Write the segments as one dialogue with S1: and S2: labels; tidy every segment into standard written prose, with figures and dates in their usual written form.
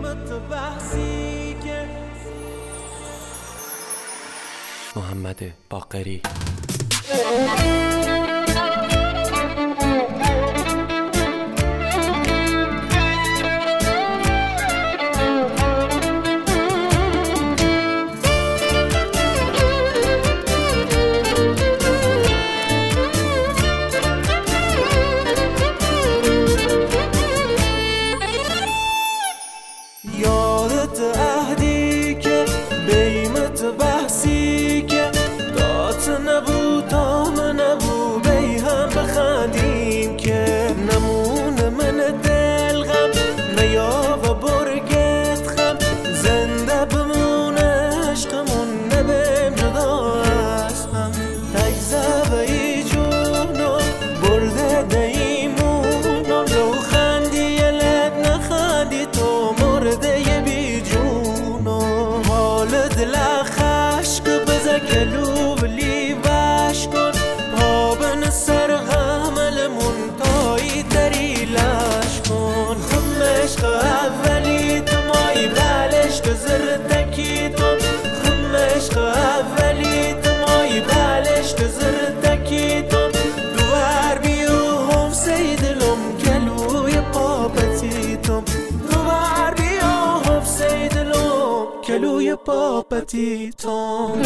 S1: محمد باقری.
S2: یادت عهدی که بیمت بحثی که دات نبود تام نبود بی هم بخندیم که نمونه من دل غم نیا و برگت خم زنده بمونه عشقمون نبیم جدا از هم تجزه و ای جونو برده دیمونو رو خندی لب نخندی تو مرده ی بی جونو حال دل خشک بزه گلو بلی وش کن پابن سر غملمون تایی تری لش کن خم عشق اولی تمایی بلش تزر تکی تم خم عشق اولی تمایی بلش تزر تکی تم دوار بیو هم سیدلم گلوی پاپتی تم دوار بیو هم سیدلم گلوی پاپتی تم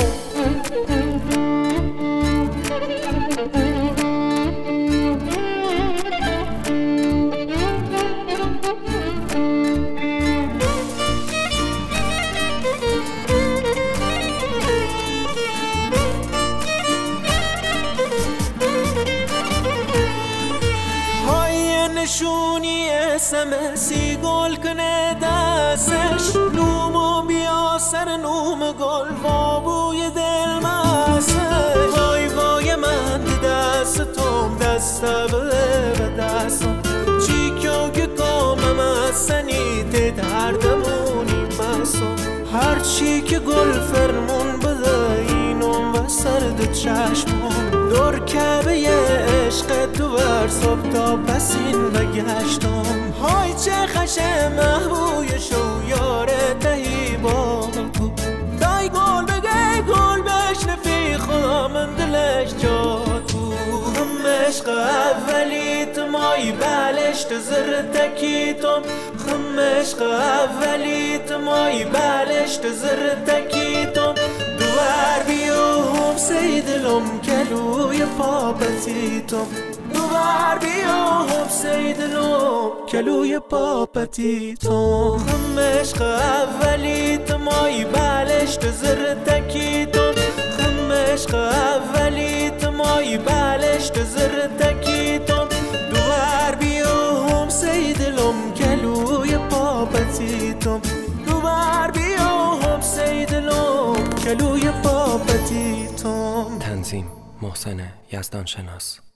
S2: نشونی اسمسی گل کنه دستش نومو بیا سر نوم گل بابوی دل مسش وای وای من دست توم دست بله به دستم چی که کامم از سنیت دردمونی مسم هرچی که گل فرمون بده اینم و سرد چشمم دور کبه ی عشق تو بر صبح تا پسین بگشتم های چه خشه محبوی شو یاره تهی با تو دای گل بگه گل بشنفی خدا من دلش جا تو خم عشق اولی تمایی بلش تزر تکی تم خم عشق اولی تمایی بلش تزر تکی تم دوار بیو هم سیدلم گلوی پاپتی تم دوار بیو هم سیدلم گلوی پاپتی تم خم عشق اولی تمایی بلش تزر تکی تم خم عشق اولی تمایی بلش تزر تکی تم دوار بیو هم سیدلم گلوی پاپتی تم دوار بیو هم سیدلم گلوی پاپتی تم.
S1: تنظیم محسن یزدان شناس.